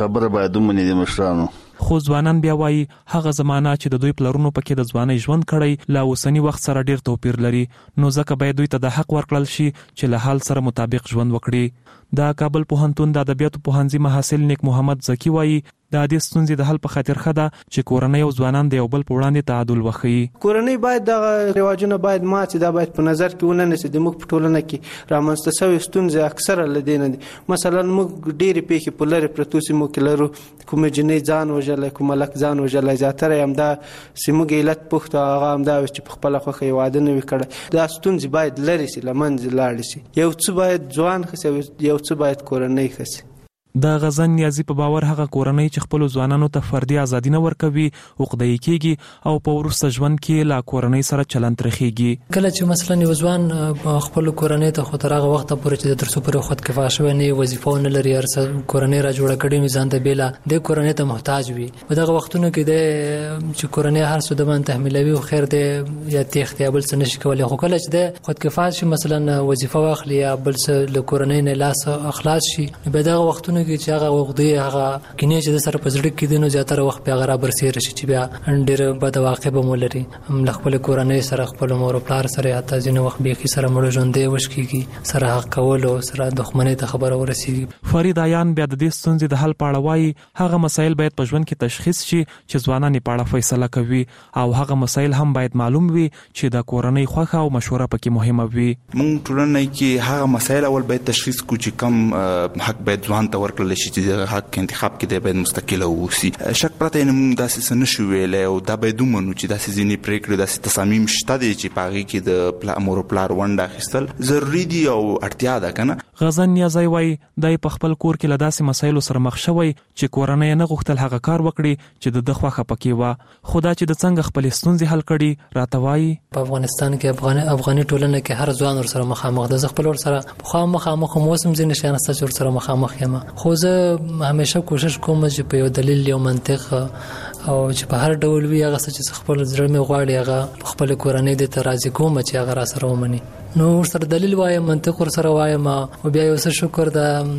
خبره باید ومني د مشرانو. خو ځوانان بیا وایي هغه زمانہ چې د دوی پلرونو پکې د ځوانۍ ژوند کړی لا اوسنی وخت سره ډیر توپیر لري، نو ځکه باید دوی ته د حق ورکړل شي چې له حال سره مطابق ژوند وکړي. د کابل پوهنتون د ادبیاتو پوهنځي محصل نیک محمد زکی وایي د دې ستونزې د حل په خاطر ښه ده چې کورنۍ او ځوانان د یو بل په وړاندې تعادل وښيي. کورنۍ باید د رواجونه باید مات دا باید په نظر کې ونه نیسي. د موږ په ټولنه کې رامنځته شوې ستونزې اکثره له دې نه دي. مثلا موږ ډېرې پیښې په لرې پرتو سیمو کې لرو، کومې جنۍ ځان وژلی، کوم هلک ځان وژلی، زیاتره یې همدا سیموږ علت پوښت هغه همدا وي چې په خپله خوښه یې واده نه وي کړی. دا ستونزې باید لرې سي، له منځه لاړې سي. یو څه باید ځوان ښه سي، یو څه باید کورنۍ ښه سي. د غزن نیازي په باور هغه کورنۍ چې خپل ځوانانو ته فردي ازادي نه ورکوي عقده‌ای کیږي او په وروسته ژوند کې لا کورنۍ سره چلند ترخیږي. کله چې مثلا یو ځوان خپل کورنۍ ته خو تر هغه وخت پورې چې د ترسو پر خود کفایه شوی نه وظیفه نه لري، ارڅ کورنۍ را جوړه کړي میزان ته بیلا د کورنۍ ته محتاج وي. په دغه وختونو کې د چې کورنۍ هر څه د باندې تحملوي او خیر دی یا تختیابل څه نشي کولای. خو کله چې د خود کفایه شي مثلا وظیفه واخلي یا بل څه له کورنۍ نه لاس اخلاص شي، په دغه وختونو کې چې هغه وخت هغه کینې چې د سره په زړه کې دینو زیاتره وخت بیا غره برسیر شي چې بیا ډېر بد واقع به مولري هم خپل کورنۍ سره خپل مور او پلار سره حتی ځینې وخت به کې سره مړ ژوندې وشکيږي سره حق کول او سره دښمنۍ ته خبره ورسیږي. فرید عیان بیا د دې ستونزې د حل په اړه وایي هغه مسایل باید په ژوند کې تشخیص شي چې ځوانان په اړه فیصله کوي او هغه مسایل هم باید معلوم وي چې د کورنۍ خوښه او مشوره پکې مهمه وي. موږ ټولنه کې هغه مسایل اول باید تشخیص کو چې کم حق باید ځوان ته ورکړل شي چې حق انتخاب کې د باید مستقله ووسی. شک پرته نه موږ داسې څه نشو ویلی او دا باید ومنو چې داسې ځینې پرېکړې داسې تصامیم شته دي چې په هغې کې د مور او پلار ونډه اخیستل ضروري دي او اړتیا ده که نه. غزن نیازی وایي دی په خپل کور کې له داسې مسایلو سره مخ شوی چې کورنۍ نه غوښتل هغه کار وکړي چې د ده خوښه پکې وه، خو دا چې د څنګه خپلې ستونزې حل کړي راته وایي په افغانستان کې افغاني ټولنه کې هر ځوان ورسره مخامخ ده. زه خپل ورسره پخوا مخامخ هم اوس هم ځینې شیان شته چې ورسره مخامخ یم، خو زه همیشه کوشش کوم چې په یو دلیل یو منطق او چې په هر ډول وي هغه چې خپل زړه مې غواړي هغه خپل کورنۍ د ته راضي کوم چې هغه را سره ومني. نو ورسره دلیل وایم، منطق ورسره وایم او بیا یو څه شکر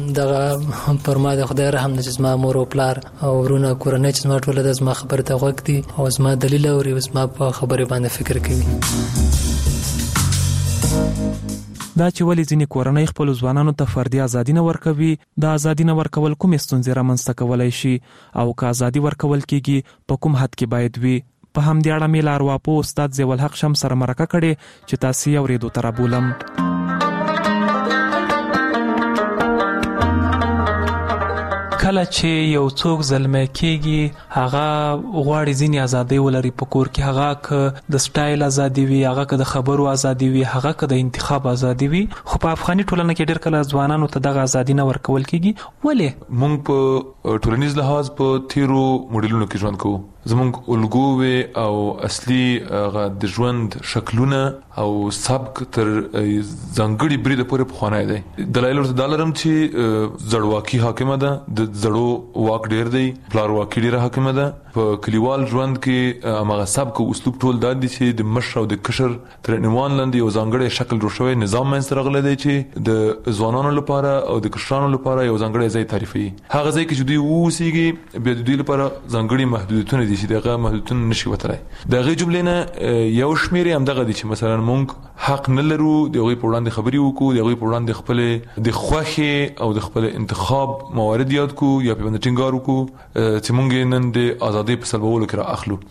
دغه پر ما د خدای رحم نه چې زما مور او پلار او ورونه کورنۍ چې زما ټوله د زما خبرې ته غوږ دي او زما دلیل اوري او زما په خبرې باندې فکر کوي. دا چې ولې ځینې کورنۍ خپل ځوانانو ته فردي ازادي نه ورکوي، دا ازادي نه ورکول کومې ستونزې رامنځته کولی شي او که ازادي ورکول کېږي په کوم حد کې باید وي. په همدې اړه مې له ارواپوه استاد ضیاء الحق شمس سره مرکه کړې چې تاسې یې اورېدو ته رابولم. کله چې یو څوک زلمی کېږي هغه غواړي ځینې ازادۍ ولري په کور کې، هغه که د سټایل ازادي وي، هغه که د خبرو ازادي وي، هغه که د انتخاب ازادي وي، خو په افغاني ټولنه کې ډېر کله ځوانانو ته دغه ازادي نه ورکول کېږي. ولې؟ موږ په ټولنیز لحاظ په تیرو موډلونو کې ژوند کوو. زمونږ الګوې او اصلي د ژوند شکلونه او سبک تر ځانګړي بریده پورې پخوانی دی. دلایل ورته دا لرم چې زړواکي حاکمه ده، د زړو واک ډېر دی، پلارواکي ډېره حاکمه ده. په کلیوال ژوند کې هماغه سبک او اسلوب ټول دا دي چې د مشر او د کشر تر عنوان لاندې یو ځانګړی شکل جوړ شوی نظام منځته راغلی دی چې د ځوانانو لپاره او د کشرانو لپاره یو ځانګړی ځای تعریفوي. هغه ځای کې چې دوی واوسېږي بیا د دوی لپاره ځانګړي محدودیتونه دي چې دغه محدودیتونه نشي وتلی. د هغې جملې نه یو شمېر یې همدغه دي چې مثلا موږ حق نه لرو د هغوی په وړاندې خبرې وکړو، د هغوی په وړاندې خپلې د خوښې او د خپل انتخاب موارد یاد کړو یا پرې باندې ټینګار وکړو چې موږ نن د ازادۍ په سلبولو کې را اخلو.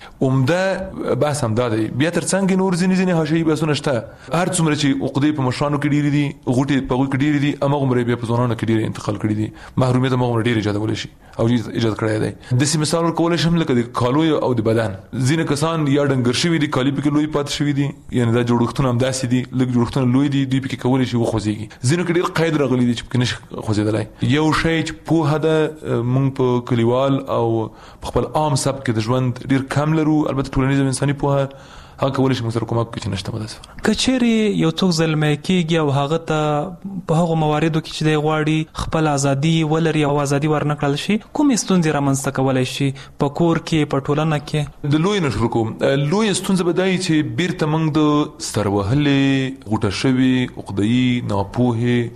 عمده بحث همدا دی. بیا تر څنګ نور ځینې حاشیهي بحثونه شته. هر څومره چې عقدې په مشرانو کې ډېرې دي، غوټې په هغوی کې ډېرې دي، هماغومره بیا په ځوانانو کې ډېرې انتقال کړي دي. محرومیت هماغومره ډېر ایجادولی شي او ایجاد کړی دی. داسې مثال ورکولی شم لکه د کالو او د بدن. ځینې کسان یا ډنګر شوي دي، کالي پکې لوی پاتې شوي دي، یعنې دا جوړښتونه همداسې دي، لږ جوړښتونه لوی دي، دوی پکې کولی شي وخوځېږي. ځینو کې ډېر قید راغلی دي چې پکې نشي خوځېدلی. یو شی چې پوهه ده موږ په کلیوال او په خپل عام سبک کې د ژوند ډېر کم لرو. البته ټولنیز او انساني پوهه هغه کولی شي موږ سره کومک وکړي چې نشته مدرسه. که چیرې یو څوک زلمی کېږي او هغه ته په هغو مواردو کې چې دی غواړي خپل ازادي ولري او ازادي ورنه کړل شي، کومې ستونزې رامنځته کولی شي په کور کې، په ټولنه کې؟ د لوی نه شروع کوم. لوی ستونزه به دا وي چې بیرته موږ د سر وهلې، غوټه شوې، عقده‌یي، ناپوهې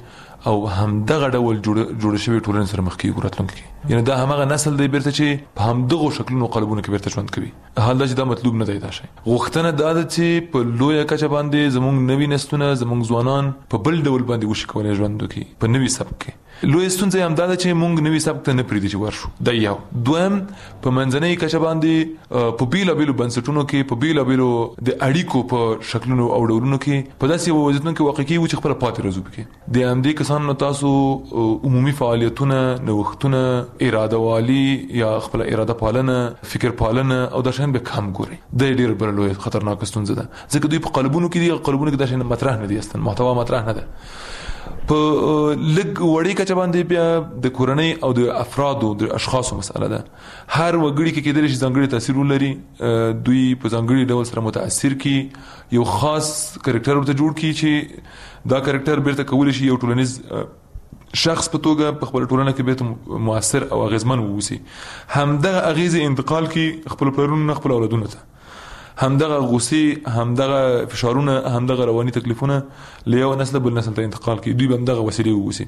او همدغه ډول جوړ شوی ټولنې سره مخ کیږي راتلونکي کې. یعنی دا همغه نسل دی بیرته چې په همدغه شکلونو قالبونو کې بیرته ژوند کوي. حال دا چې دا مطلوب نه دی دا شی. غوښتنه دا ده چې په لویه کچه باندې زموږ نوی نسلونه زموږ ځوانان په بل ډول باندې وشي کولای ژوند وکړي په نوي سبک کې. لوی ستونزه هم دا ده چې موږ نوي سبک ته نه پریږدي چې ورشو. دا یو. دویم په منځنۍ کچه باندې په بیلابیلو بنسټونو کې په بیلابیلو د اړیکو په شکلونو او ډولونو کې په داسې وضعیتونو کې واقع کیږي چې خپل پاتې راځو پکې. د همدې کسانو تاسو عمومي فعالیتونه نوښتونه اراده والی یا خپل اراده پالنه فکر پالنه او د شان به کم ګوري. د ډیر بل لوی خطرناک ستونزه ده ځکه دوی په قلبونو کې دي قلبونو کې د شان مطرح نه دي اصلا محتوا مطرح نه ده. په لګ وړي کچه باندې بیا د کورنۍ او د افرادو د اشخاصو مسله ده. هر وګړي کې کېدل شي ځانګړي تاثیر ولري دوی په ځانګړي ډول سره متاثر کی یو خاص کریکټر ورته جوړ کی چې دا کریکټر بیرته کولی شي یو ټولنیز شخص په توګه په خپل ټولنه کې بیرته موثر او اغیزمن ووسی. همدغه اغیزه انتقال کی خپل پلرونو خپل اولادونو ته همدغه غصې همدغه فشارونه همدغه رواني تکلیفونه له یو نسل بل نسل ته انتقال کی دوی همدغه وسیله ووسی.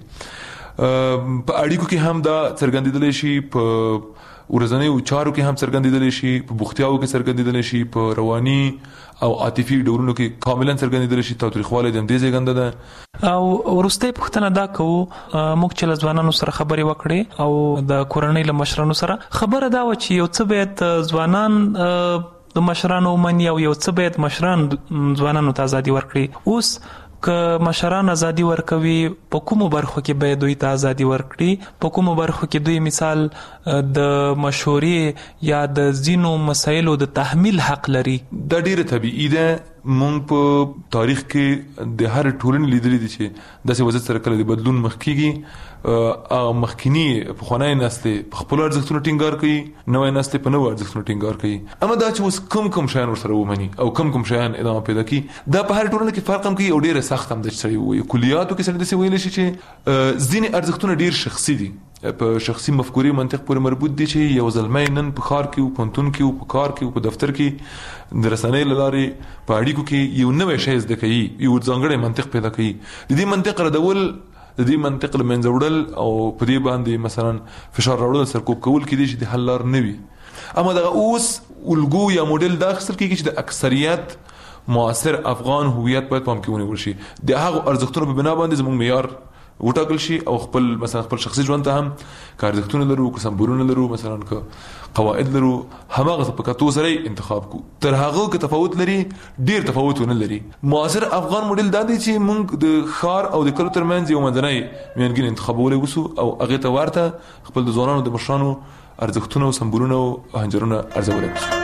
په اړیکو کې هم دا څرګندېدل شي په ورځنیو چارو کې هم څرګندېدل شي په بوختیاو کې څرګندېدل شي په رواني او عاطفي ډولونو کې کاملا څرګندېدل شي. تاریخواله د دې څرګنده ده. او ورسته پوښتنه دا کوو موږ چې ځوانانو سره خبرې وکړې او د کورنۍ له مشرانو سره خبره دا و چې یو څه باید ځوانان د مشرانو مني او یو څه باید مشران ځوانانو ته ازادي ورکړي. اوس که مشران ازادي ورکوي په کومو برخو کې باید دوی ته ازادي ورکړي په کومو برخو کې دوی مثال د مشورې یا د ځینو مسایلو د تحمیل حق لري. دا ډیره طبیعي ده. مونږ په تاریخ کې د هر ټولنې لیدلې دي چې داسې وضعیت سره کله د بدلون مخ کیږي او مخکینی په خونای نسته په خپل ارزښتونو ټینګار کوي نوې نسته په نوې ارزښتونو ټینګار کوي. اما دا چې اوس کوم شیان ورسره ومني او کوم شیان ادامه پیدا کوي دا په هر ټولنه کې فرق هم کوي او ډیره سخت هم د چړي وي. کلیاتو کې سره د څه ویل شي چې ځینې ارزښتونه ډیر شخصي دي په شخصي مفکورې منطق پورې مربوط دي چې یو ځلمې نن په ښار کې او پونتون کې او په کار کې او په دفتر کې د رسنۍ لارې په اړیکو کې یو نوې شی زده کوي یو ځانګړی منطق پیدا کوي. د دې منطق ردول د دې منطق له منځه وړل او په دې باندې مثلا فشار راوړل سرکوب کول کې دي چې د حل لار نه وي. اما دا اوس الګو یا موډل دا اخستل کېږي چې د اکثریت معاصر افغان هویت باید پام کې ونیول شي. د هغه ارزښتونو په بنا باندې زموږ معیار وټاکل شي او خپل مثلا خپل شخصي ژوند ته هم کارځښتونه لرو که سمبورونه لرو مثلا که قواعد لرو همغه په کتو سره انتخاب کو. تر هغه که تفاوت لري ډیر تفاوت نه لري. معاصر افغان موډل دا دی چې موږ د ښار او د کلو ترمنځ یو منځنۍ میانګین انتخابولې وسو او هغه ته ورته خپل د ځوانانو د مشرانو ارزښتونه او سمبورونه او هنجرونه ارزولې وسو.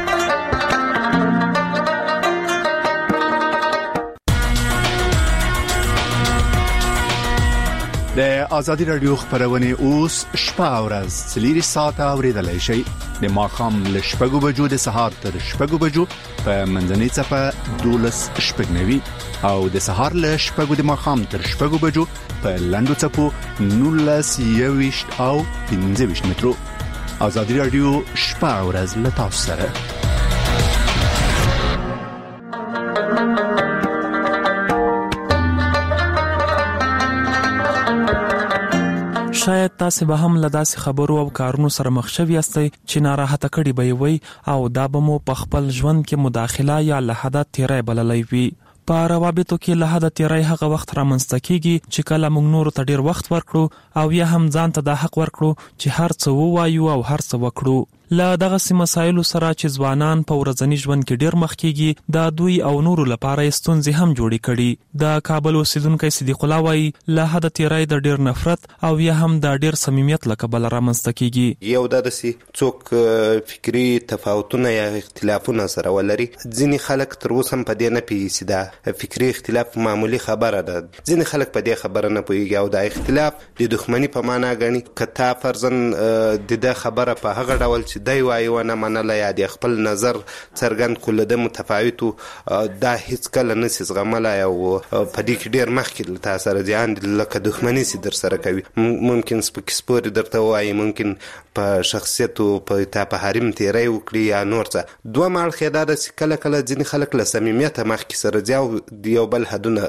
د ازادي رادیو خبرونه اوس شپه او ورځ 3 ساعته اوریدلای شئ. د ماخام له شپږو بجو د سهار تر شپږو بجو په منځنۍ صفه 12 شپږنوي او د سهار له شپږو د ماخام تر شپږو بجو په لندو صفو 19 او 15 مترو. ازادي رادیو شپه او ورځ له تاسو سره. شاید تاسو به هم لداسې خبرو او کارونو سره مخ شوي یاستئ چې ناراحته کړي به وي او دا به مو په خپل ژوند کې مداخله یا لحظات تیرای بللای وي. په روابطو کې لحظات تیرای هغه وخت رامنځته کیږي چې کله موږ نور ته ډیر وخت ورکړو او یا هم ځان ته د حق ورکړو چې هر څه ووایو او هر څه وکړو. له دغه مسایلو سره چې ځوانان په ورځني ژوند کې ډیر مخ کیږي دا دوی او نورو لپاره ستونزې هم جوړې کړي. د کابل اوسیدونکو صدیق الله وايي له حد تیرای د ډیر نفرت او یا هم د ډیر صمیمیت له کبل رامنځته کیږي. یو داسې څوک فکری تفاوتونه یا اختلافونه سره ولري. ځینې خلک تر اوسه هم په دې نه پیسي دا فکری اختلاف معمولی خبره ده. ځینې خلک په دې خبره نه پوهیږي او دا اختلاف د دښمنی په معنا غني. کته فرضاً د خبره په هغه ډول چې دی وایي ونه منله یا د خپل نظر څرګند کړو له ده متفاوت دا هیڅ کله نسي زغملی او په دې کې ډېر مخکې له تا سره زیان لکه دښمني سي در سره کوي. ممکن سپکې سپورې درته ووایي، ممکن په شخصیت تا په حریم تیری وکړي یا نور څه. دویم اړخ یې دا ده چې کله کله ځینې خلک له صمیمیته مخکې سره ځي او د یو بل حدونه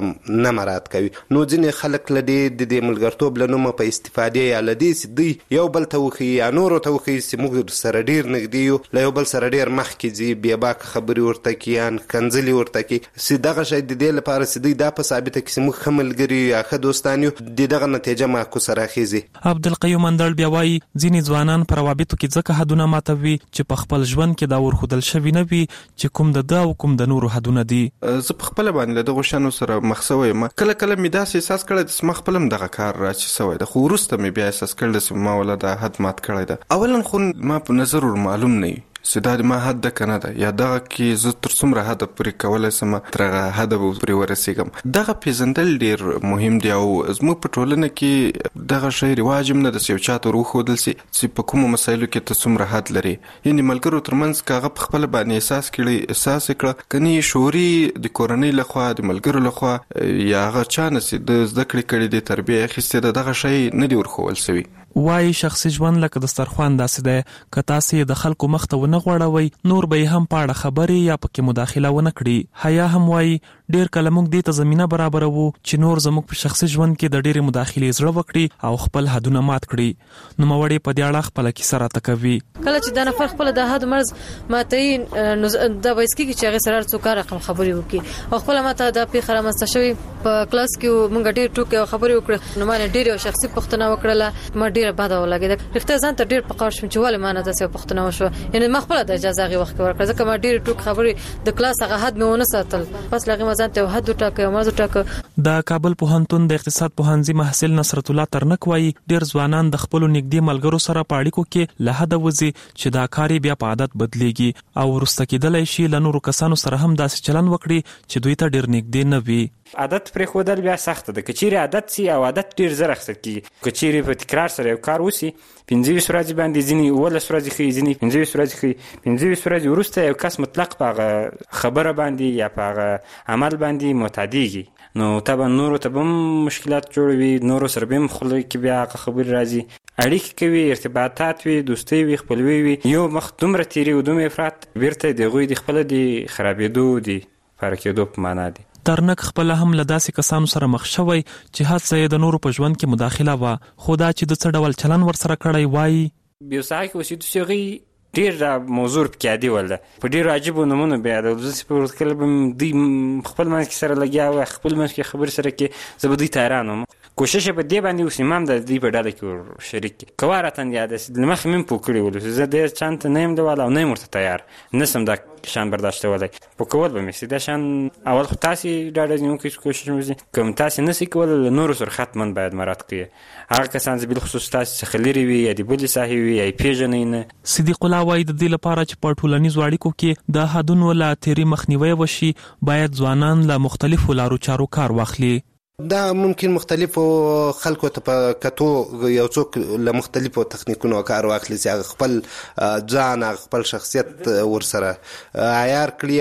نه مراعات کوي. نو ځینې خلک له د ملګرتوب له نومه په استفادې یا له دې چې دوی یو بل ته وښیي یا نورو ته وښیي چې موږ سره ډېر نږدې یو، له یو بل سره ډېر مخکې ځي، بېباکه خبرې ورته کوي یا کنځلې ورته کوي. چې دغه شی د دې لپاره چې دوی دا په ثابته کړي چې موږ ښه ملګري یا ښه دوستان یو، د دغه نتیجه معکوسه راخیږي. عبدالقیوم اندړ بیا وایي ځینې ځوانان په روابطو کې ځکه حدونه ماتوي چې په خپل ژوند کې دا ورښودل شوي نه وي چې کوم د ده او کوم د نورو حدونه دي. زه په خپله باندې له دغو شیانو سره مخ سوی یم. کله کله مې داسې احساس کړی چې ما خپل هم دغه کار راچې سوی ده، خو وروسته مې بیا احساس کړی چې ما ولا دا حد مات کړی ده. اولا خو ما په نظر ور معلوم نه وي چې دا د ما حد ده که نه ده، یا دغه کې زه تر څومره حده پورې کولی سم تر هغه حده به پورې ورسېږم. دغه پېژندل ډېر مهم دی او زموږ په ټولنه کې دغه شی رواج هم نه ده چې یو چا ته ور وښودل سي چې په کومو مسایلو کې ته څومره حد لري. یعنې ملګرو ترمنځ که هغه په خپله باندې احساس یې کړه، که نه شعوري د کورنۍ لخوا د ملګرو لخوا یا هغه چا نه چې د زده کړې کړې دي، تربیه یې اخیستې ده، دغه شی نه دي ورښول سوي. وایي شخصي ژوند لکه دسترخوان داسې دی، که تاسې د خلکو مخ ته ونه غوړوئ نور به یې هم په اړه خبرې یا پکې مداخله ونه کړي. حیا هم وایي ډېر کله موږ دې ته زمینه برابروو چې نور زموږ په شخصي ژوند کې د ډېرې مداخلې زړه وکړي او خپل حدونه مات کړي. نوموړې په دې اړه خپله کیسه راته کوي. کله چې دا نفر خپل د حد مرز ماتوي نو دا به اسکي چې هغه سره څو کار رقم خبرې وکړي او خپل ماته دا پیښه رامنځته شوې په کلاس کې موږ ډېر ټوکې خبرې وکړې. نو ما ډېر شخصي پوښتنه وکړله، ما ډېر بده ولګېده. رښتیا ځان ته ډېر پکار شوم چې ولې ما نه داسې پوښتنه وشوه، یعنې ما خپله د اجازه هغې وخت کې ورکړه ځکه ما ډېرې ټوکې خبرې د کلاس هغه حد مې ونه ساتل. بس له هغې ما ځان ته یو حد وټاکه، یو مرز وټاکه. د کابل پوهنتون د اقتصاد پوهنځي محصل نصرت الله ترنک وایي ډېر ځوانان د خپلو نږدې ملګرو سره په اړیکو کې له حده وځي چې دا کار یې بیا په عادت بدلیږي او وروسته کېدلی شي له نورو کسانو سره هم داسې چلند وکړي چې دوی ته ډېر نږدې نه وي. عادت پرېښودل بیا سخته ده. که چیرې عادت سي او عادت ډېر زر اخیستل کېږي. که چیرې په تکرار سره یو کار وسي 15 ورځې باندې، ځینې 11 ورځې ښیي، ځینې 15 ورځې ښیي. 15 ورځې وروسته یو کس مطلق په هغه خبره باندې یا په هغه عمل باندې معتادېږي. نو طبعا نورو ته به هم مشکلات جوړوي، نورو سره به هم خوله کې بیا هغه خبرې راځي، اړیکې کوي، ارتباطات وي، دوستۍ وي، خپلوي وي. یو مخ دومره تیری او دومره افراط بیرته د هغوی د خپله د خرابېدو د پاره کېدو په معنا دی. ترنک خپله هم له داسې کسانو سره مخ شوی چې هڅه یې د نورو په ژوند کې مداخله وه، خو دا چې د څه ډول چلن ورسره کړی وایي. یو ساعت کې اوسېدو چې هغوی ډېر موضوع پکې عادي ول، په ډېرو عجیبو نومونو بیا د زه په ورته کله به دوی خپل منځ کې سره لګیا وه، خپل منځ کې خبرې سره کې زه به دوی ته حیران وم. کوشش یې په دې باندې اوس امام د دوی په ډله کې ور شریک کړي. که وارتن یاد له مخکې مې پوه کړي ول، زه ډېر چند ته نه یم لیواله او نه یم ورته تیار، نسم دا شان برداشتولی. پوه کول به مې دا شان اول خو تاسې ډاډه نیونکی کوشش وکړئ، که تاسې نسئ کولی له نورو سره حتما باید مراعات کړئ. هغه کسان چې بالخصوص تاسې څخه لرې وي یا د بلې ساحې وي یا یې پېژنئ نه. صدیق الله وایي د دې لپاره چې په ټولنیزو اړیکو کې د حدونو له تېري مخنیوی وشي باید ځوانان له مختلفو لارو چارو کار واخلي. دا ممکن مختلفو خلکو ته په کتو یو څوک له مختلفو تخنیکونو کار واخلي چې هغه خپل ځان هغه خپل شخصیت ورسره عیار کړي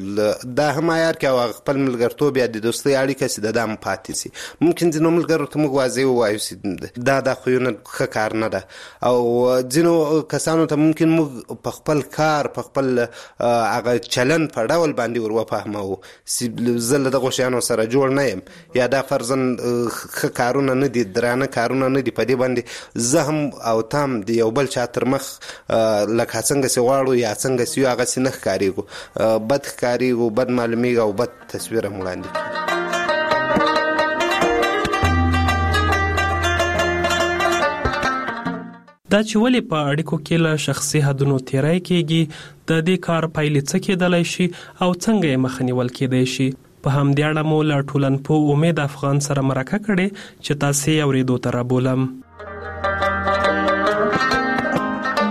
او دا هم عیار کړي او خپل ملګرتوب یا د دوستۍ اړیکه چې د دا هم پاتې سي. ممکن ځینو ملګرو ته موږ واضح ووایو چې دا خویونه ښه کار نه ده او ځینو کسانو ته ممکن موږ په خپل کار په خپل هغه چلن په ډول باندې ور وفهمو چې زه له دغو شیانو سره جوړ نه یم یا دا فرضاً ښه کارونه نه دي، درانه کارونه نه دي. په دې باندې زه هم او تام د یو بل چا تر مخ لکه څنګه چې غواړو یا څنګه چې یو هغسې نه ښکارېږو، بد ښکارېږو، بد معلومېږو او بد تصویر هم وړاندې کړو. دا چې ولې په اړیکو کې له شخصي حدونو تیری کېږي، د دې کار پایلې څه کېدلی شي او څنګه یې مخه نیول کېدی شي. په همدې اړه مو له ټولنپوه امید افغان سره مرکه کړې چې تاسې اورېدو ته رابولم.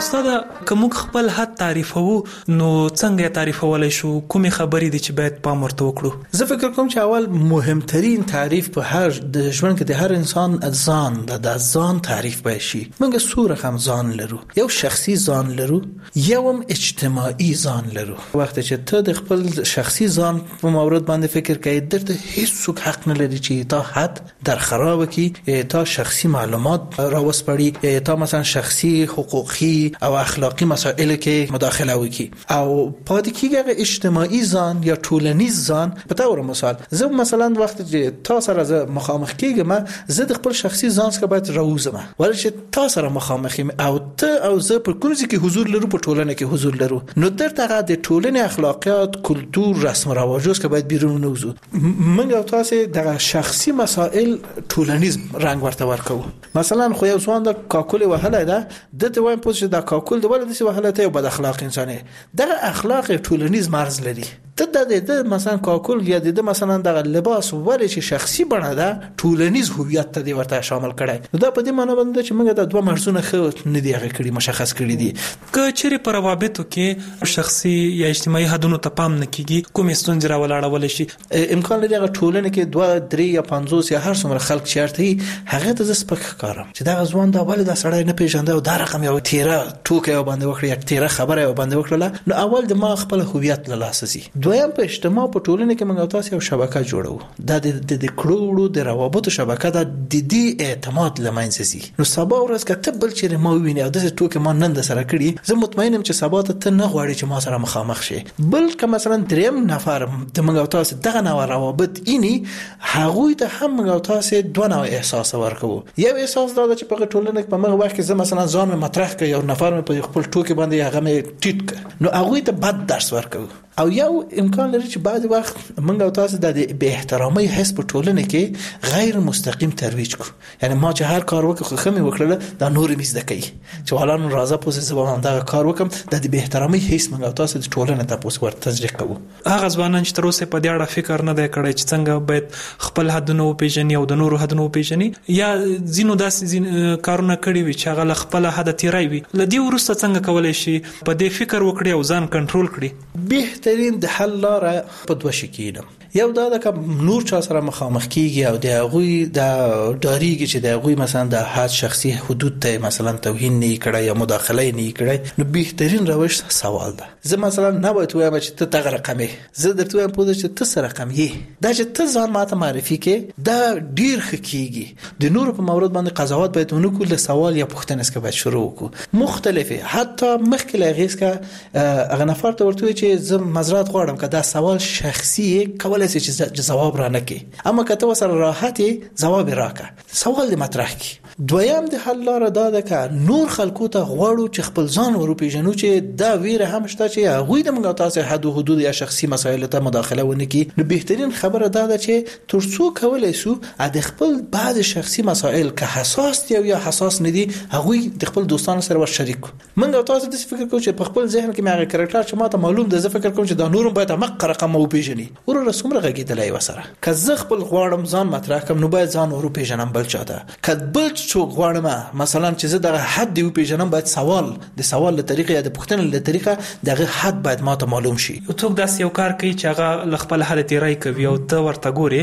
استاد کوم خپل حد تعریفو نو څنګه تعریفولای شو کومې خبرې دي چې باید پام ورته وکړو؟ زه فکر کوم چې اول مهمترین تعریف په هر د ژوند کې د هر انسان ځان د ځان تعریف باید شي. موږ څو رقم ځان لرو، یو شخصي ځان لرو، یوم اجتماعي ځان لرو. وخت چې ته د خپل شخصي ځان په مورد باندې فکر کوي درته هیڅ حق نه لري چې تا حد در خراب کی، تا شخصي معلومات راوسپړي، تا مثلا شخصي حقوقي او اخلاقی مسائل کې مداخله وکړي. او پاتې کېږي اجتماعي ځان یا ټولنیز ځان. په تور مثال زه مثلا وخت چې تا سره زه مخامخ کېږم، زه د خپل شخصي ځان څخه باید راوځم، ولې چې تا سره مخامخ یم او ته او زه په کوم ځای کې حضور لرو، په ټولنه کې حضور لرو، نو درته د ټولنې اخلاقیات، کلتور، رسم و رواجات که باید بیرون نوځو. موږ او تاسو د شخصي مسائل ټولنیز رنگ ورته ورکو. مثلا خو یو ځوان د کاکل وهله ده، دته وایم پوه د کاکل د ولې د وهله ته یو بد اخلاق انسان دی. دغه اخلاق ټولنیز مرز لري. ته د مثلا کاکل یا د مثلا دغه لباس ولې چې شخصي بڼه ده ټولنیز هویت ته دی ورته شامل کړي. دا په دې معنی باندې چې موږ د دوه مرزونه خو نه دی هغه کړی مشخص کړی دي. که چیرې پر روابطو کې شخصي یا اجتماعي حدونو ته پام نه کیږي، کوم ستونزې راولاړول شي؟ امکان لري هغه ټولنه کې 2 3 یا 50 یا هر څومره خلک چیرته هغه ته سپک کارم چې دا ځوان دا ولې دا سړی نه پیژنده او دا رقم یو تیره ټوکه باندې وکړي، یک تیره خبره باندې وکړه. نو اول د ما خپل هویت له لاسه سي. دویم په اجتماع په ټولنه کې موږ تاسو یو شبکه جوړو، دا د کړوړو د روابطو شبکه ده، د دې اعتماد لمنځه سي. نو سبا ورځ کته بل چې ما ویني او د ټوکه ما نن د سره کړی، زه مطمئنم چې سبا ته نه غواړي چې ما سره مخامخ شي. بل که مثلا دریم نفر د موږ تاسو دغه نوع روابط اینی هغوی ته هم موږ تاسو دوه نوع احساس ورکو. یو احساس دا چې په ټولنه کې په موږ وخت کې زه مثلا ځان مطرح کړ، یو نفر په خپل ټوکې باندې هغه مې ټیټ کړ، نو هغه ته بد درس ورکو. او یو امکان لري چې بعض وخت موږ او تاسو د بے احترامۍ حس په ټولنه کې غیر مستقیم ترویج کو. یعنی ما چې هر کار وکړ خو خمه وکړله دا نور مزده کوي چې ولان راځه پوسه زبان دا کار وکم د بے احترامۍ حس موږ او تاسو د ټولنه ته پوس ورته تشریح کوو. هغه ځوانان چې تر اوسه په دې اړه فکر نه دی کړی چې څنګه باید خپل حدونه وپیژني او د نورو حدونه وپیژني، یا زینو داسې کارونه کړی وي چې هغه خپل حد تیرای وي، لدی ورسته څنګه کولای شي په دې فکر وکړي او ځان کنټرول کړي؟ بهترین د حل لاره په دوه شکلونه. یو دا د نور چا سره مخامخ کیږي او د غوي د داریږي چې د غوي مثلا د حد شخصي حدود ته مثلا توهین نه کړي یا مداخله نه کړي، نو بهترین روش سوال ده. زه مثلا نه باید وایم چې ته تغه رقمه، زه درته وایم پوه چې ته سره رقم یې، دا چې ته ځان ماته معرفي کې دا ډیر خکېږي. د نور په مورد باندې قضاوت باید ونکو، له سوال یا پوښتنه څخه باید شروع وکړو مختلفه. حتی مخکې لغیس کا هغه نفر ته ورته چې زه مزرات غواړم که دا سوال شخصي کول چې جواب را نکې، اما که ته سره راحتي جواب راکړه، سوال دې مطرح کی. دویم د حل لاره دا ده که نور خلکو ته غواړو چې خپل ځان ورو پیژنو چې دا ویره هم شته چې هغوی د موږ تاسو حد او حدود یا شخصي مسایل ته مداخله ونه کړي. نو بهترین خبره دا ده چې ترڅو کولای شو د خپل بعض شخصي مسایل که حساس دي یا حساس نه دي هغوی د خپل دوستانو سره ور شریک کړو. موږ تاسو د فکر کوو چې په خپل ذهن کې مې هغه کریکټر چې ماته معلوم ده، زه فکر کوم چې دا نورم باید مقره رقم او پیژني ورو رسومره غږیدلای وسره. که زه خپل غواړم ځان مطرح کوم نو باید ځان ورو پیژنم بل چاته. که بل څوک غواړم مثلا چې زه دغه حد دی پیژنم، باید د سوال له طریقې یا د پوښتنې له طریقې دغه حد باید ماته معلوم شي. څوک داسې یو کار کوي چې هغه خپل حالت رای کوي او ته ورته ګوري،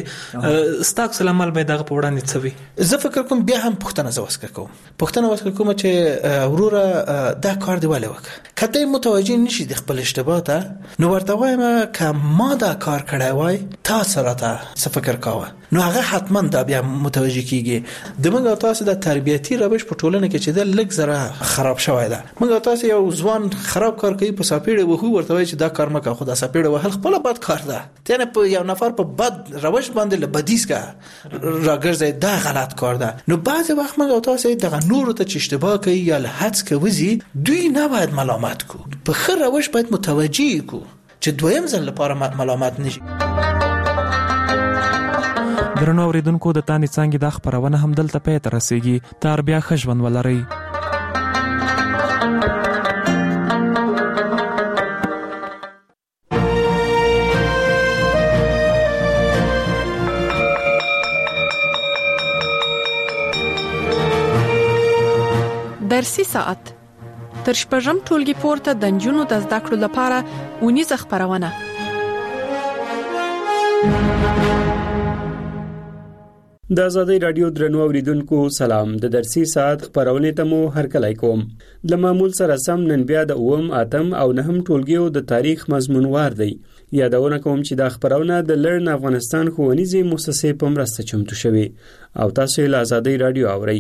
ستاسو سلامل باید دغه په وړاندې څه وي؟ زه فکر کوم بیا هم پوښتنه زوسکه کوم چې وروره دا کار دی ولې وکړه. کته متوجه نشي د خپل اشتباه ته، نو ورته وایم که ما دا کار کړی وای تا سره ته څه فکر کاوه، نو هغه حتما دا بیا متوجه کیږي. د موږ تاسو د تربیتی روش په ټولنه کې چې د لږ زره خراب شوی ده. موږ تاسو یو ځوان خراب کار کوي په ساپیړه وهو ورته وای چې دا کار مکه، خدا ساپیړه وهل خپل بد کار ده. یعنی په یو نفر په بد روش باندې لبدیس کا راګرځي، دا غلط کار ده. نو بعض وخت موږ تاسو دغه نور ته چې اشتباه کوي یا لحظ کوي، دوی نه باید ملامت کو، په خیر روش باید متوجه کو چې دویم ځل لپاره ملامت نشي. درنو اوریدونکو، د تانې څنګه د خبرونه هم دلته پې تر رسیږي. تر بیا خښون ولري. درسي ساعت تر شپږم ټولګي پورته د نجونو د زده کړو لپاره ونیزه خپرونه. د آزادۍ رادیو درنو اوریدونکو سلام. د درسي ساعت خبرونه ته مو هرکلی کوم. د معمول سره سم نن بیا د 8 او 9 ټولګیو د تاریخ مضمون وار دی. یادونه کوم چې د خبرونه د لرن افغانستان ښوونیزې مؤسسې په مرسته چمتو شوی او تاسو یې له آزادۍ رادیو اورئ.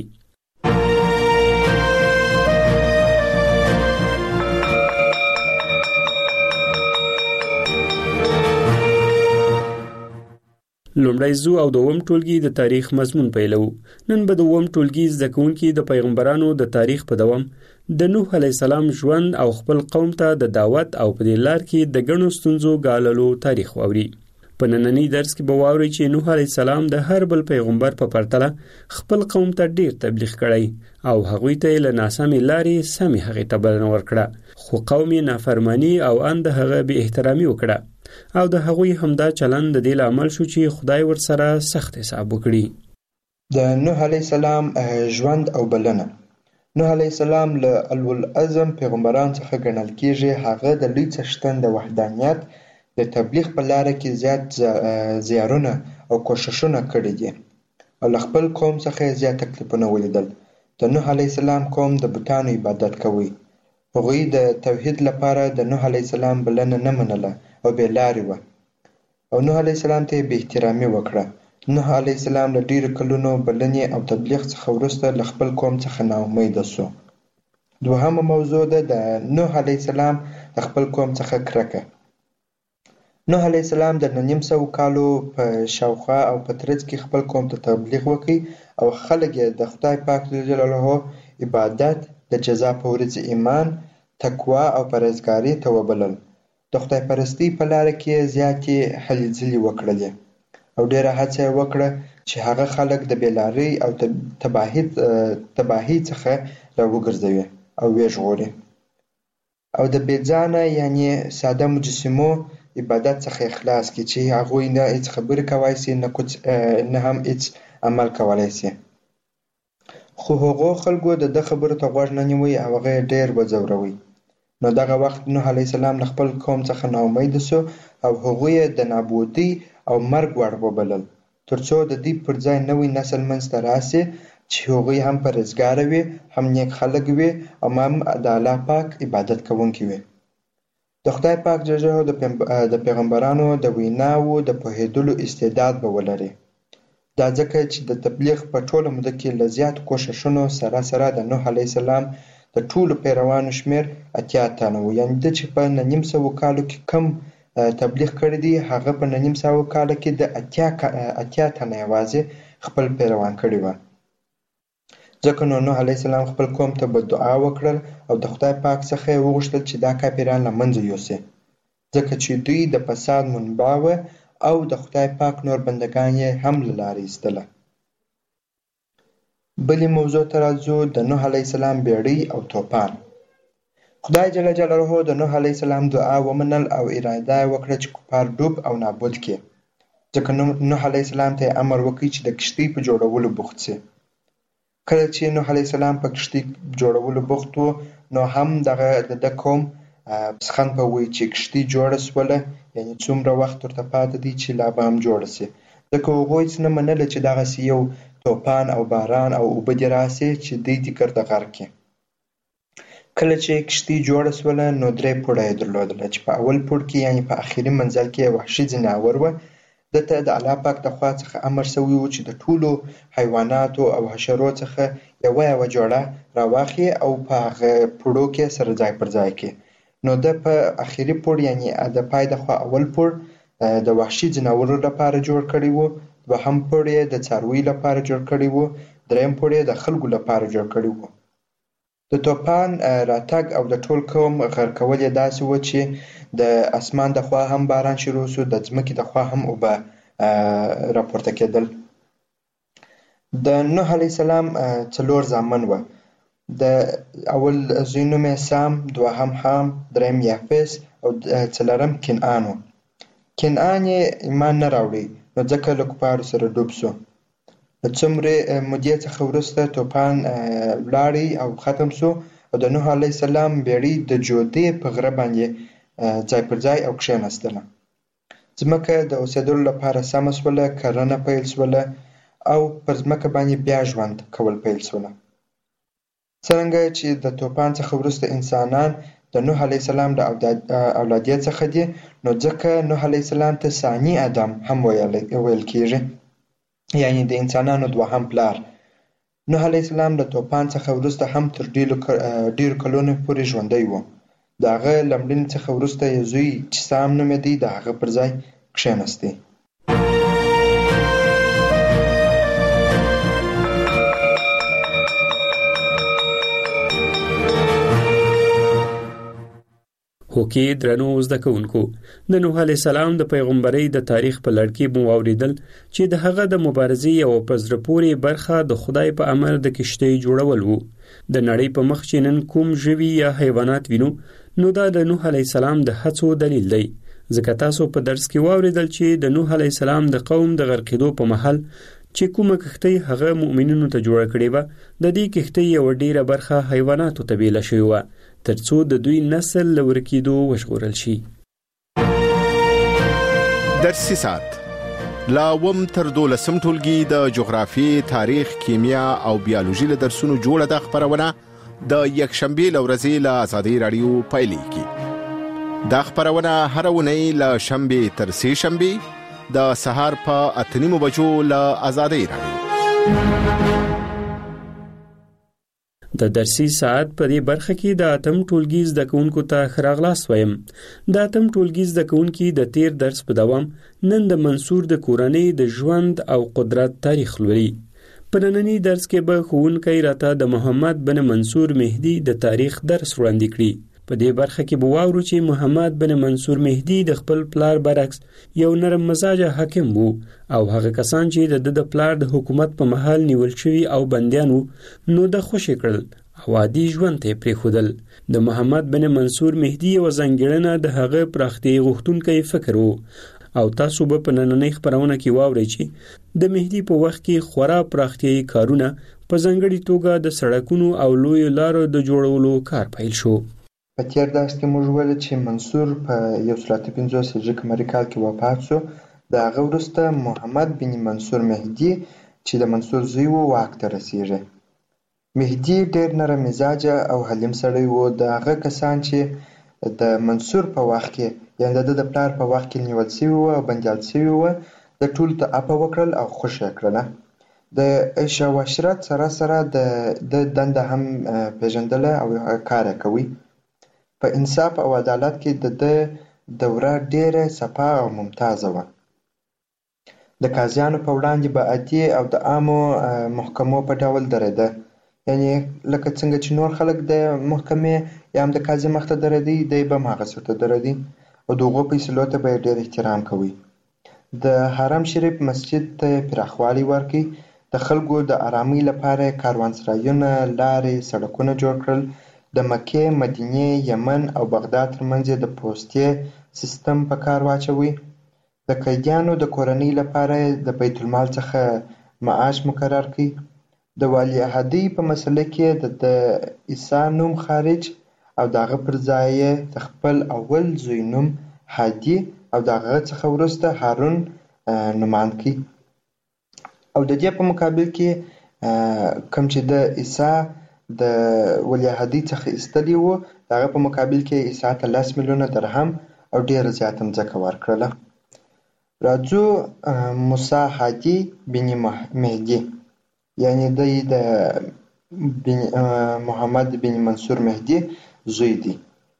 لومړی زو او دوم ټولګي د تاریخ مضمون پیلو. نن به دوم ټولګي زده کوونکي د پیغمبرانو د تاریخ په دوام د نوح علی السلام ژوند او خپل قوم ته د دعوت او په دې لار کې د ګڼو ستونزو ګاللو تاریخ واوري. په نننی درس کې به واوري چې نوح علی السلام د هر بل پیغمبر په پرتله خپل قوم ته ډیر تبلیغ کړی او هغوی ته له ناسمې لارې سمې هغې ته بلنه ورکړه، خو قوم یې نافرمانی او اند هغه بې احترامي وکړه او د هغوی همدا چلند د دې لامل شو چې خدای ورسره سخت حساب وکړي. د نوح علی السلام ژوند او بلنه. نوح علی السلام له اولوالعزم پیغمبران څخه ګڼل کیږي. هغه د لوی څښتن د وحدانیت د تبلیغ په لاره کې زیات زیارونه او کوششونه کړي دي او له خپل قوم څخه زیات تکلیفونه ولیدل. د نوح علی السلام قوم د بتانو عبادت کوي. هغوی د توحید لپاره د نوح علی السلام بلنه نه منله او بې لارې وه او نوح علیه السلام ته یې بې احترامي وکړه. نوح علیه السلام له ډېرو کلونو بلنې او تبلیغ څخه وروسته له خپل قوم څخه ناامیده سو. دوهمه موضوع ده د نوح علیه السلام د خپل قوم څخه کرکه. نوح علیه السلام د 900 کالو په شاوخوا او په ترڅ کې خپل قوم ته تبلیغ وکړي او خلک یې د خدای پاک جل جلاله عبادت، د جزا په ورځ ایمان، تقوا او پرهیزګاري ته وبلل. د خدای پرستی په لاره کې زیاتې هلې ځلې وکړلې او ډېره هڅه یې وکړه چې هغه خلک د بېلارۍ او تباهۍ څخه راوګرځوي او ویې ژغوري او د بېځانه یعنې ساده مجسمو عبادت څخه یې خلاص کړي چې هغوی نه هېڅ خبرې کولی سي نه هم هېڅ عمل کولی سي. خو هغو خلکو د ده خبرو ته غوږ نه نیوی او هغه یې ډېر وځوروي. نو دغه وخت نوح علیه السلام له خپل قوم څخه ناامیده سو او هغوی یې د نابودۍ او مرګ وړ وبلل تر څو د دوی پر ځای نوی نسل منځته راسي چې هغوی هم پرهیزګاره وي، هم نیک خلک وي او هم د الله پاک عبادت کوونکي وي. د خدای پاک جل جلاله د پیغمبرانو د ویناوو د پوهېدلو استعداد به ولري. دا ځکه چې د تبلیغ په ټوله موده کې له زیاتو کوښښونو سره د نوح علیه السلام د ټولو پیروانو شمیر 80 تنه و. یعنې د چې په 900 کالو کې کم تبلیغ کړی دی هغه په 900 کالو کې د 80 تنه یوازې خپل پیروان کړي وه. ځکه نو نوح علیه السلام خپل قوم ته بدعا وکړل او د خدای پاک څخه یې وغوښتل چې دا کافران له منځه یوسي، ځکه چې دوی د فساد منبع وه او د خدای پاک نور بندگان یې هم له لارې ایستله. بلې موضوع ته راځو، د نوح علیه السلام بیړۍ او توپان. خدای جل جلاله د نوح علیه السلام دعا ومنل او اراده یې وکړه چې کفار ډوب او نابود کړي. ځکه نوح علیه السلام ته یې امر وکړ چې د کښتۍ په جوړولو بوخت شي. کله چې نوح علیه السلام په کښتۍ جوړولو بوخت و نو هم دغه د قوم پسخند به وایي چې کښتۍ جوړه سوله، یعنې څومره وخت ورته پاتې دی چې لا به هم جوړه شي. ځکه هغوی څه نه منله چې دغسې یو توپان او باران او اوبه دې راسي چې دوی دې ګرده غرق کړي. کله چې کښتۍ جوړه سوله نو 3 پوړه یې درلودله چې په اول پوړ کې یعنې په اخري منزل کې وحشي ځناور وه. دته د الله پاک د خوا څخه امر سوی و چې د ټولو حیواناتو او حشرو څخه یوه جوړه راواخلي او په هغه پوړو کې سره ځای پر ځای کړي. نو د په اخري پوړ یعنې د پای د خوا اول پوړ د وحشي ځناورو لپاره جوړ کړی و، دوهم پوړ یې د څارویو لپاره جوړ کړی و، دریم پوړ یې د خلکو لپاره جوړ کړی و. د طوفان راتګ او د ټول قوم غرقول یې داسې و چې د اسمان د خوا هم باران شروع سو، د ځمکې د خوا هم اوبه راپورته کېدل. د نوح علیه السلام 4 زامن وه. د اول زوی نوم یې سام، دوهم حام، دریم یافس او څلورم کنعان و. کنعان یې ایمان نه راوړی نو ځکه له کفارو سره ډوب سو. له څومرې مودې څخه وروسته طوفان ولاړی او ختم سو او د نوح علیه السلام بیړۍ د جودې په غره باندې ځای پر ځای او کښېنستله. ځمکه د اوسېدلو لپاره سمه شوله، کرنه پیل شوله او پر ځمکه باندې بیا ژوند کول پیل شوله. څرنګه چې د طوفان څخه وروسته انسانان د نوح علیه السلام د اولادیت څخه دي، نو ځکه نوح علیه السلام ته ثاني ادم هم ویل کېږي، یعنی د انسانانو دوهم پلار. نوح علیه السلام د طوفان څخه وروسته هم تر ډېرو کلونو پورې ژوندی و. د هغه له مړینې څخه وروسته یو زوی چې سام نومېدی د هغه پر ځای کښېنستی. هوکې درنو زده کوونکو، د نوح علیه السلام د پیغمبرۍ د تاریخ په لړ کې مو واورېدل چې د هغه د مبارزې یوه په زړه پورې برخه د خدای په امر د کښتۍ جوړول و. د نړۍ په مخ چې نن کوم ژوي یا حیوانات وینو، نو دا د نوح علیه السلام د هڅو دلیل دی. ځکه تاسو په درس کې واورېدل چې د نوح علیه السلام د قوم د غرقېدو په مهال چې کومه کښتۍ هغه مؤمنینو ته جوړه کړې وه، د دې کښتۍ یوه ډېره برخه حیواناتو ته بیله شوې وه، ترڅو د دوی نسل له ورکېدو وژغورل شي. درسي ساعت لا اوم تر 12 ټولګي د جغرافیې، تاریخ، کیمیا او بیولوژي له درسونو جوړه ده خپرونه د یکشنبې له ورځې له ازادۍ راډیو پیلېږي. دا خپرونه هره اونۍ له شنبې تر سې شنبې د سهار په 8:30 بجو له ازادۍ راډیو. د درسي ساعت په دې برخه کې د اتم ټولګي زده کوونکو ته ښه راغلاست وایم. د اتم ټولګي زده کوونکي د تیر درس په دوام نن د منصور د کورنۍ د ژوند او قدرت تاریخ لولي. په ننني درس کې به ښوونکی راته د محمد بن منصور مهدي د تاریخ درس وړاندې کړي. په دې برخه کې به واورو چې محمد بن منصور مهدي د خپل پلار برعکس یو نرم مزاجه حاکم وو، او هغه کسان چې د پلار د حکومت په مهال نیول شوي او بندیان وو، نو د خوشي کړل او عادي ژوند ته پرېښودل. د محمد بن منصور مهدي یوه ځانګړنه د هغه پراختیايي غوښتونکی فکر وو، او تاسو به په نننۍ خپرونه کې واورئ چې د مهدي په وخت کې خورا پراختیايي کارونه، په ځانګړې توګه د سړکونو او لویو لارو د جوړولو کار پیل شو. په تیر درس کې موږ ویل چې منصور په 150 هجري قمري کال کې وفات شو. د هغه وروسته محمد بن منصور مهدي چې د منصور زوی و واک ته رسیږي. مهدي ډېر نرم مزاجه او حلیم سړی و. د هغه کسان چې د منصور په وخت کې یعنې د د پلار په وخت کې نیول شوي وو او بندیان شوي وو، د ټولو ته عفوه وکړل او خوښ یې کړله. د عیش او عشرت سره سره د دنده هم پیژندله او کار یې کوي. په انصاف او عدالت کې د دوره ډېره صفا او ممتازه وه. د قاضیانو په وړاندې به عادي او د عامو محکمو په ډول درېده، یعنې لکه څنګه چې نور خلک د محکمې یا هم د قاضي مخ ته درېدی، دی به هم هغسې ورته درېدی او د هغو فیصلو ته به یې ډېر احترام کوي. د حرم شریف مسجد ته پراخوالی ورکړي. د خلکو د آرامۍ لپاره کاروانسرایونه، لارې، سړکونه جوړ کړل. د مکې، مدینې، یمن او بغداد ترمنځ د پوستې سیستم په کار واچوي. د قیدیانو د کورنۍ لپاره د بیت المال څخه معاش مقرر کړي. د ولی عهدۍ په مسله کې د عیسی نوم خارج او د هغه پر ځای د خپل اول زوی نوم هادي او د هغه څخه وروسته هارون نومان کړي. او د دې په مقابل کې کوم چې د عیسی د ولی عهدۍ څخه ایستلي وو، د هغه په مقابل کې عیسی ته 10 میلیونه درهم او ډېره زیاته مځکه ورکړله. راځو موسی هادي بن مهدي، یعنې دی د محمد بن منصور مهدي زوی دی.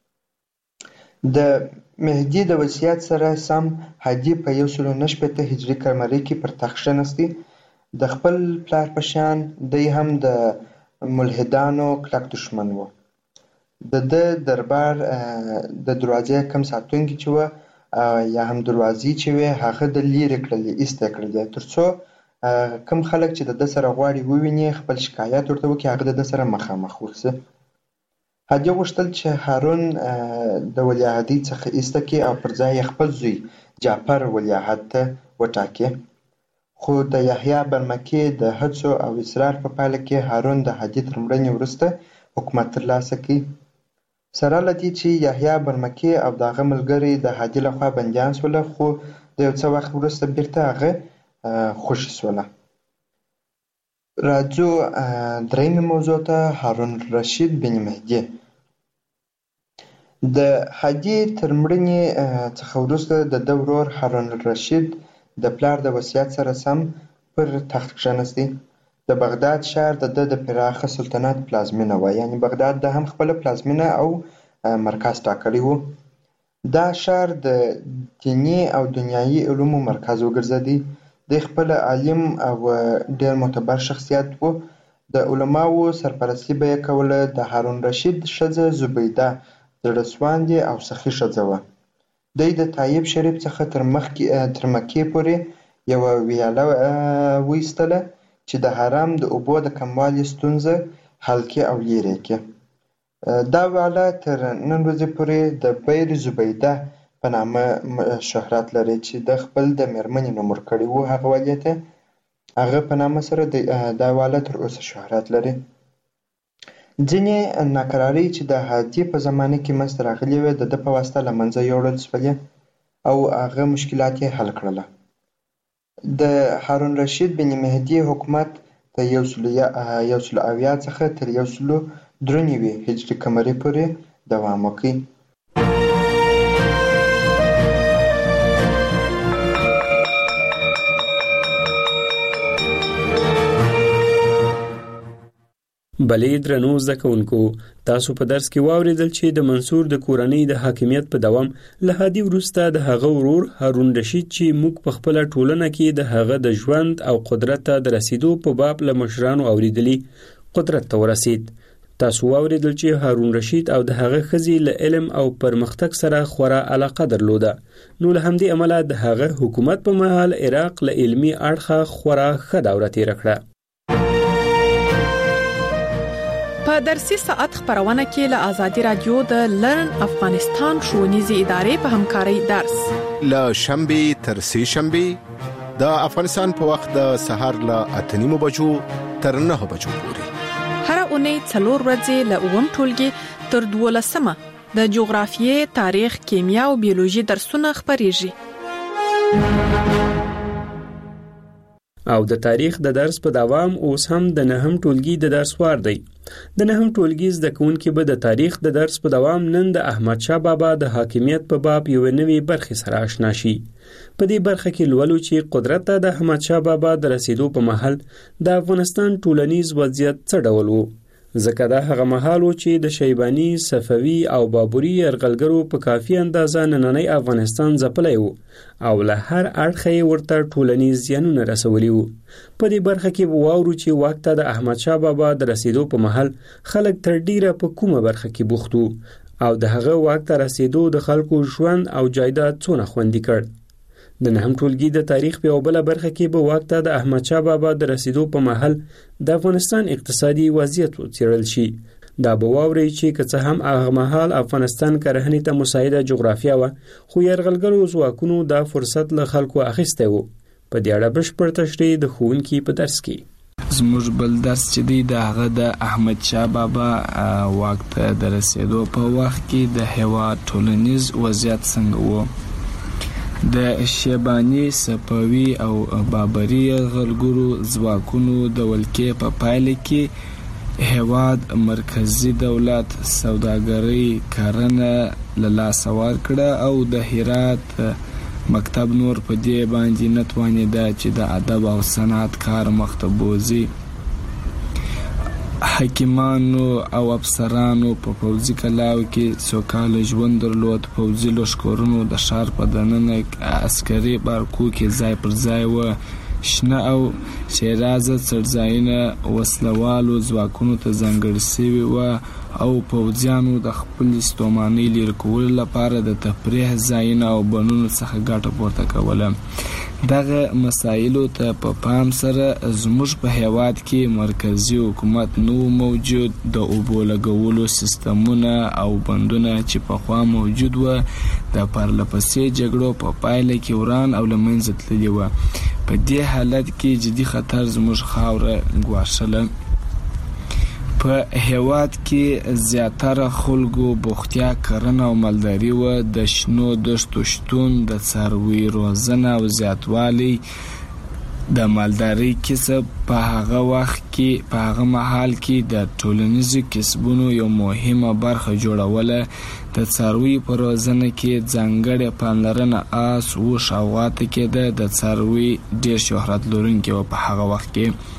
د مهدي د وصیت سره سم هادي په 169 هجري قمري کې پر تخت کښېنستی. د خپل پلار په شان دی هم د ملحدانو کلک دښمن و. د دربار د دروازې کم ساتونکي چې وه یا هم دروازې چې وې، هغه د لیرې کړلې، ایسته کړلې، تر څو کم خلک چې د ده سره غواړي وویني، خپل شکایت ورته وکړي، هغه د ده سره مخامخ ورسي. هادي غوښتل چې هارون د ولیعهدۍ څخه ایسته کړي او پر ځای یې خپل زوی جعفر ولیعهد ته وټاکي. خو د یحیی برمکي د هڅو او اصرار په پایله کې هارون د هادي تر مړینې وروسته حکومت ترلاسه کړي. سره له دې چې یحیی برمکي او د هغه ملګري د هادي لخوا بندیان شول، خو د یو څه وخت وروسته بیرته هغه خوشي شول. راځو درېیمې موضوع ته، هارون الرشید بن مهدي. د هادي تر مړینې څخه وروسته د ده ورور هارون الرشید د پلار د وصیت سره سم پر تخت کښېنستی. د بغداد ښار د ده د پراخه سلطنت پلازمینه وه، یعنې بغداد د هم خپله پلازمینه او مرکز ټاکلی و. دا ښار د دیني او دنیایي علومو مرکز وګرځېدی. دی خپله عالم او ډېر معتبر شخصیت و. د علماوو سرپرستي به یې کوله. د هارون الرشید ښځه زبیده زړه سواندې او سخي ښځه وه. دی د طایب شریف څخه تر مکې پورې یوه ویاله وایستله چې د حرم د اوبو د کموالي ستونزه حل کړي او لرې کړي. دا ویاله تر نن ورځې پورې د بیر زبیده په نامه شهرت لري چې د خپل د مېرمنې نوم ورکړی و هغه والي ته. هغه په نامه سره دا ویاله تر اوسه شهرت لري. ځینې ناکرارۍ چې د هادي په زمانه کې منځته راغلې وې د ده په واسطه له منځه یوړل شولې او هغه مشکلات یې حل کړله. د هارون الرشید بن مهدي حکومت د 170 څخه تر 193 هجري قمري پورې دوام وکړ. بلې درنو زده کوونکو، تاسو په درس کې واورېدل چې د منصور د کورنۍ د حاکمیت په دوام له هادي وروسته د هغه ورور هارون الرشید چې موږ په خپله ټولنه کې د هغه د ژوند او قدرت ته د رسیدو په باب له مشرانو اورېدلي قدرت ته ورسید. تاسو واورېدل چې هارون الرشید او د هغه ښځې له علم او پرمختګ سره خورا علاقه درلوده، نو له همدې امله د هغه حکومت په مهال عراق له علمي اړخه خورا ښه دوره تېره کړه. په درسي ساعت خبرونه کې له آزادي رادیو د لرن افغانستان ښوونیزې ادارې په همکارۍ درس له شنبه تر سه شنبه د افغانستان په وخت د سهار له 8:30 بجو تر 9 بجو پورې. هر اونۍ 4 ورځې له اوم ټولګي تر 12 د جغرافیې، تاریخ، کیمیا او بیولوژي درسونه خبريږي. او د تاریخ د درس په دوام اوس هم د 9م ټولګي د درس وار دی. د 9م ټولګي زده کوونکي به د تاریخ د درس په دوام نن د احمد شاه بابا د حاکمیت په باب یو نوې برخه سره آشنا شي. په دې برخه کې لولو چې قدرت ته د احمد شاه بابا د رسیدو په مهال د افغانستان ټولنیز وضعیت څه ډول و، ځکه دا هغه مهال و چې د شیباني، صفوي او بابري یرغلګرو په کافي اندازه نننی افغانستان ځپلی و او له هر اړخه یې ورته ټولنیز زیانونه رسولي وو. په دې برخه کې به واورو چې واک ته د احمد شاه بابا د رسیدو په مهال خلک تر ډیره په کومه برخه کې بوخت وو او د هغه واک ته رسیدو د خلکو ژوند او جایداد څونه خوندي کړ. د 9م ټولګي د تاریخ په یو بل برخه کې به واک ته د احمد شاه بابا د رسیدو په مهال د افغانستان اقتصادي وضعیت وڅېړل شي. دا به واورئ چې که څه هم هغه مهال افغانستان کرهنې ته مساعده جغرافیه وه، خو یرغلګرو ځواکونو دا فرصت له خلکو اخیستی و. په دې اړه بشپړ تشریح د ښوونکي په درس کې. زموږ بل درس چې دی د هغه د احمد شاه بابا واک ته د رسیدو په وخت کې د هېواد ټولنیز وضعیت څنګه و. د شیباني، صفوي او بابري یرغلګرو ځواکونو د ولکې په پایله کې هېواد مرکزي دولت سوداګرۍ کرنه له لاسه ورکړه او د هرات مکتب نور په دې باندې نه توانېده چې د ادب او صنعت کار مخته بوځي. حکیمانو او افسرانو په پوځي کلاو کې سوکاله ژوند درلود. پوځي لښکرونو د ښار په دننه عسکري بارکو کې ځای پر ځای و. شنه او شیرازه څړځایونه وسلوالو ځواکونو ته ځانګړي شوي وه او پوځیانو د خپلې ستومانۍ لرې کولو لپاره د تفریح ځایونه او بنونو څخه ګټه پورته کوله. دغه مسایلو ته په پام سره زموږ په هیواد کې مرکزي حکومت نو موجود. د اوبو لګولو سیستمونه او بندونه چې پخوا موجود و د پرلپسې جګړو په پایله کې وران او له منځه تللي وه. په دې حالت کې جدي خطر زموږ خاوره ګواښله. په هیواد کې زیاتره خلکو بوختیا کرنه او مالداري و. د شنو دښتو شتون، د څاروي روزنه او زیاتوالی د مالداري کسب په هغه وخت کې په هغه مهال کې د ټولنیزو کسبونو یو مهمه برخه جوړوله. د څاروي په روزنه کې ځانګړې پاملرنه آس، اوښ او غوا ته کېده. د څاروي ډېر شهرت لرونکي و په هغه وخت کې.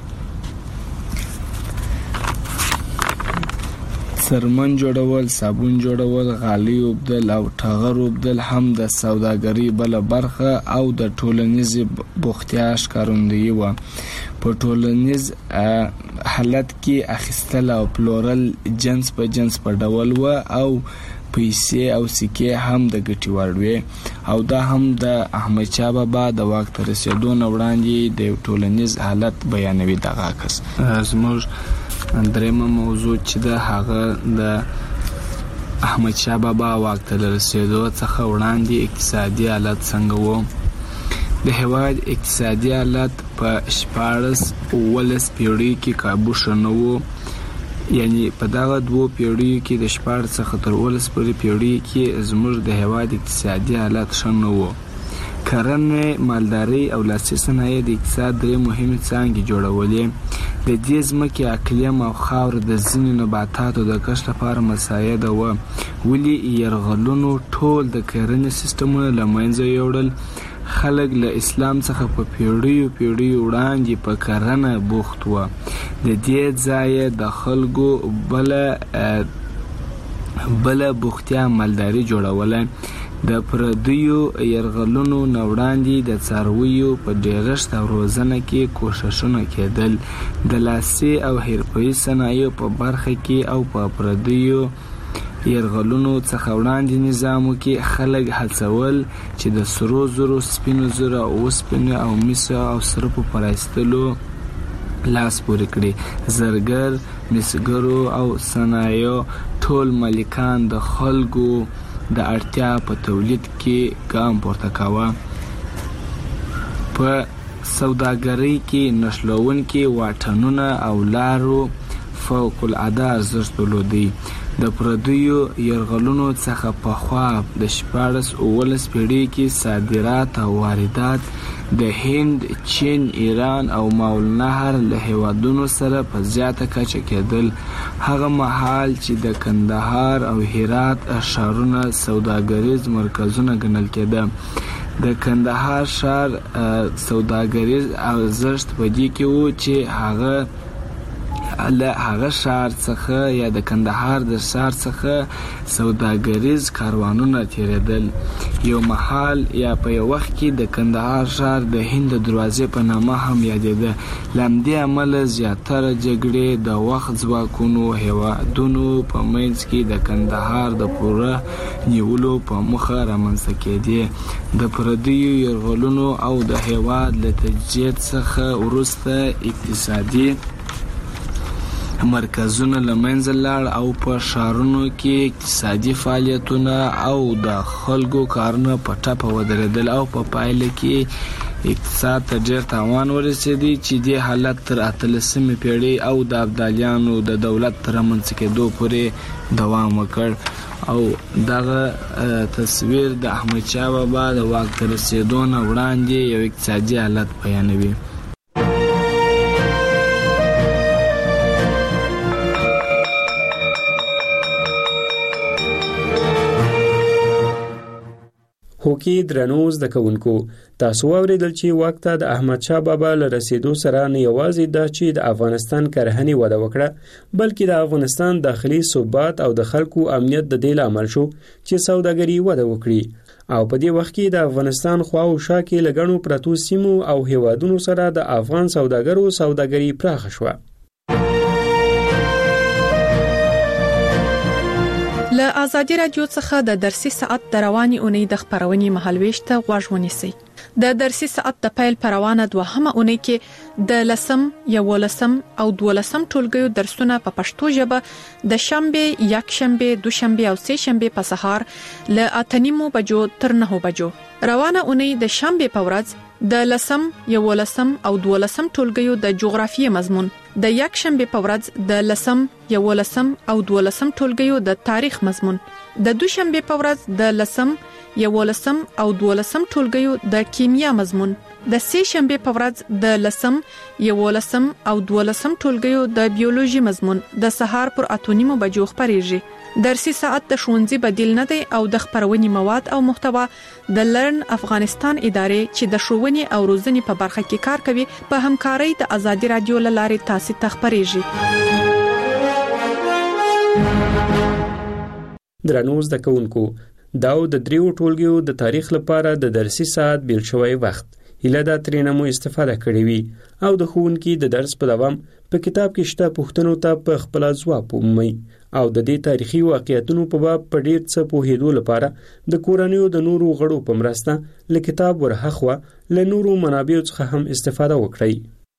څرمن جوړول، صابون جوړول، غالۍ اوبدل او ټغر اوبدل هم د سوداګرۍ بله برخه او د ټولنیزې بوختیا ښکارندویي وه. په ټولنیز حالت کې اخیستل او پلورل جنس په جنس په ډول و او پیسې او سکې هم د ګټې وړ وې. او دا هم د احمدشاه بابا د واک ته رسېدو نه وړاندې د یو ټولنیز حالت بیانوي. دغه عکس زموږ درېمه موضوع چې ده هغه د احمدشاه بابا واک ته رسېدو څخه وړاندې اقتصادي حالت څنګه و. د هېواد اقتصادي حالت په 14-15 پیړۍ کې کابو ښه نه و. یعنی په دغه 2 پیړیو کې د 14 څخه تر 15 پورې پیړۍ کې زموږ د هېواد اقتصادي حالت ښه نه و. کرنه، مالداري او لاسي صنایع د اقتصاد درې مهمې څانګې جوړولې. د دې ځمکې اقلیم او خاوره د ځینو نباتاتو د کښت لپاره مساعده وه، ولې یرغلونو ټول د کرنې سیستمونه له منځه یوړل. خلک له اسلام څخه په پیړیو وړاندې په کرنه بوخت وه. د دې ځایه د خلکو بله بوختیا مالداري جوړوله. د پردیو یرغلونو نه وړاندې د څارویو په ډېرښت او روزنه کې کوښښونه کېدل. د لاسي او حرفوي صنایعو په برخه کې او په پردیو یرغلونو څخه وړاندې نظامو کې خلک هڅول چې د سرو زرو، سپینو زرو، اوسپنې او مسو او سرپو په رایستلو لاس پورې کړي. زرګر، مسګرو او صنایعو ټول مالکان د خلکو د اړتیا په تولید کې ګام پورته کاوه. په سوداګرۍ کې نښلوونکي واټنونه او لارو فوق العاده ارزښت درلودی. د پردیو یرغلونو څخه پخوا د 14-15 پیړۍ کې صادرات او واردات د هند، چین، ایران او ماوالنهر له هیوادونو سره په زیاته کچه کېدل. هغه مهال چې د کندهار او هرات ښارونه سوداګریز مرکزونه ګڼل کېده. د کندهار ښار سوداګریز ارزښت په دې کې و چې هغه ښار څخه یا د کندهار د ښار څخه سوداګریز کاروانونه تیریدل. یو مهال یا په یو وخت کې د کندهار ښار د هند دروازې په نامه هم یادېده. له همدې امله زیاتره جګړې د وخت ځواکونو هېوادونو په منځ کې د کندهار د پوره نیولو په موخه رامنځته کېدې. د پردیو یرغلونو او د هېواد له تجزیې څخه وروسته اقتصادي مرکزونه له منځه لاړ او په ښارونو کې اقتصادي فعالیتونه او د خلکو کارونه په ټپه ودرېدل او په پایله کې اقتصاد ته ډېر تاوان ورسېدی چې دې حالت تر 18مې پیړۍ او د ابدالیانو د دولت تر رامنځته کېدو پورې دوام وکړ. او دغه تصویر د احمدشاه بابا د واک ته رسېدو نه وړاندې یو اقتصادي حالت بیانوي. هوکي درنو زده کوونکو، تاسو واوریدل چې واک ته د احمدشاه بابا له رسېدو سره نه یوازې دا چې د افغانستان کرهنې وده وکړه، بلکې د افغانستان داخلي ثبات او د خلکو امنیت د دې لامل شو چې سوداګري وده وکړي. او په دې وخت کې د افغانستان خوا او شا کې لګڼو پرتو سیمو او هیوادونو سره د افغان سوداګرو سوداګري پراخه شوه. له آزادي رادیو څخه د درسي ساعت د رواني اونۍ د خبرونې مهالويش ته غوږ ونیسئ. د درسي ساعت د پیل پروانه دوهمه اونۍ کې د 10 11 او 12 ټولګیو درسونه په پښتو ژبه د شنبه، یکشنبه، دوشنبه او سه شنبه په سهار له 8:30 بجو تر 9 بجو. روانه اونۍ د شنبه په ورځ د 10 11 او 12 ټولګیو د جغرافیې مضمون د یک شنبه په ورځ د لسم، یولسم او دولسم ټولګیو د تاریخ مضمون، د دوشنبه په ورځ د لسم، یولسم او دولسم ټولګیو د کیمیا مضمون، د سه شنبه په ورځ د لسم، یولسم او دولسم ټولګیو د بیولوژي مضمون د سهار پر 8:30 بجو خبريږي. درسي ساعت د ښوونځي بدیل نه دی او د خبرونې مواد او محتوا د لرن افغانستان ادارې چې د ښوونې او روزنې په برخه کې کار کوي په همکارۍ د ازادي رادیو لارې تاسو ته خبريږي. درنو زده کوونکو، دا د دریو ټولګیو د تاریخ لپاره د درسي ساعت بیل شوی وخت هیله دا ترېنه مو استفاده کړې وي او د ښوونکي د درس په دوام په کتاب کې شته پوښتنو ته په خپل ځواب ومومئ او د دې تاریخي واقعیتونو په باب په ډیر څه پوهېدو لپاره د کورنیو د نورو غړو په مرسته له کتاب ورهاخوا له نورو منابعو څخه هم استفاده وکړئ.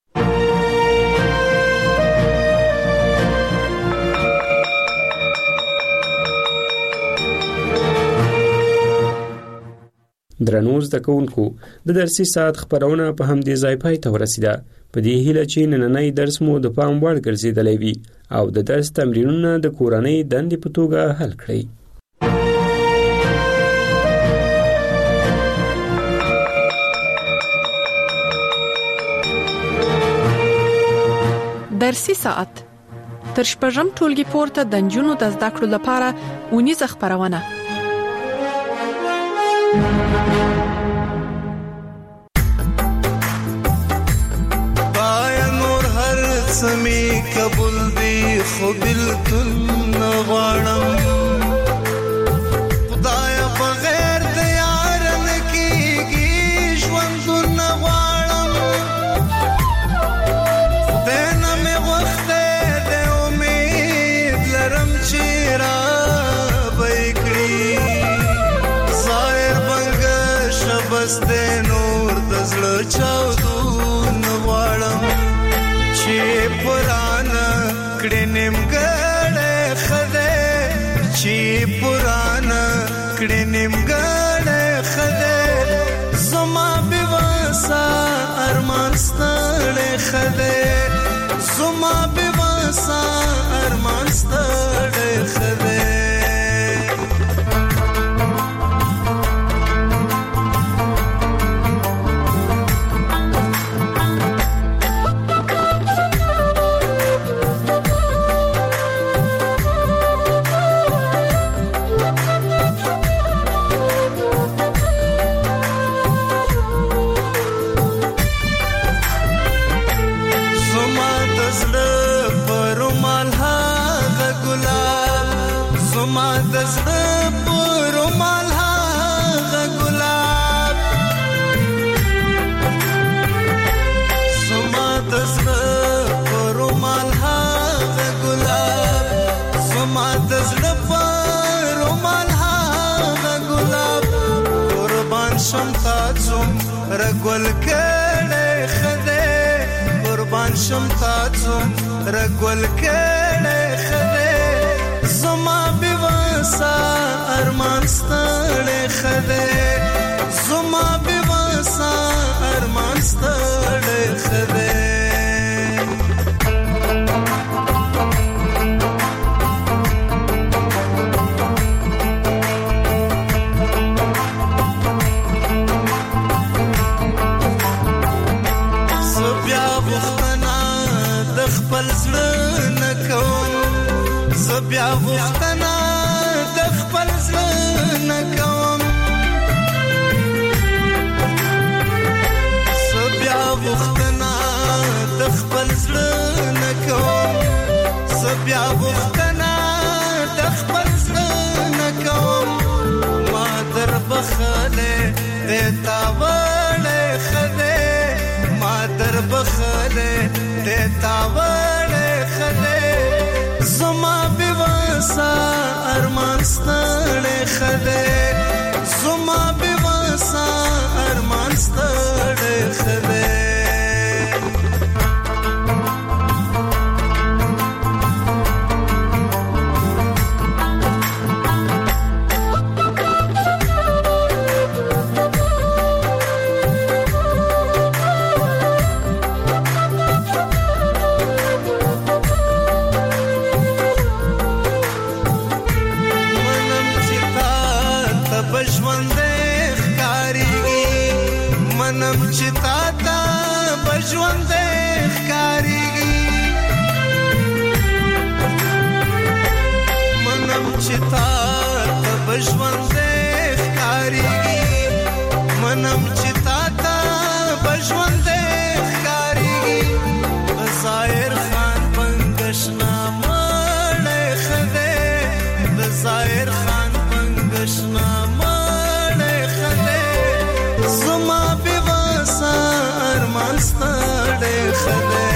درنو زده کوونکو، د درسي ساعت خبرونه په همدې ځای پای ته ورسیده. په دې هیله چې نننی درس مو د پام وړ ګرځېدلی وي او د درس تمرینونه د کورنۍ دندې په توګه حل کړئ. درسي ساعت تر شپږم ټولګي پورته د نجونو د زده کړو لپاره اونیزه خبرونه. سمی قبول دی خو بالکل نغواړم، خدای بغیر د یار نکیږي ژوند نغواړم، خدای نه مې غوښته د امید لرم چې را به کړي ظاهر بنګ شبس د نور د زړه چاودون غواړم چې پرانا کړي نیمګړې خدای، چې پرانا کړي نیمګړې خدای، زما بېواسه ارمان ستړی خدای، زما بېواسه ارمان ستړی خدای. رګول کړه خدای قربان شم تاسو رګول کړه خدای، زما بېواسه ارمان ستړی خدای، زما بېواسه ارمان ستړی خدای. بیا غوښتنه د خپل زړه نه کوم، زه بیا غوښتنه د خپل زړه نه کوم، زه بیا غوښتنه د خپل زړه نه کوم، ما در بخلې د تا وړې خدای، ما در بخلې د تا وړې خدای، زما بېواسه ارمان ستړی خدای، زما بېواسه ارمان ستړی خدای. چې تا ته بژوند ښکاریږي منم چې تا ته بژوند ښکاریږي منم چې تا ته بژوند ښکاریږي ظاهر خان پنګشنا مړ خده ظاهر خان پنګشنا مړ خده زما به وسار مانستړ خده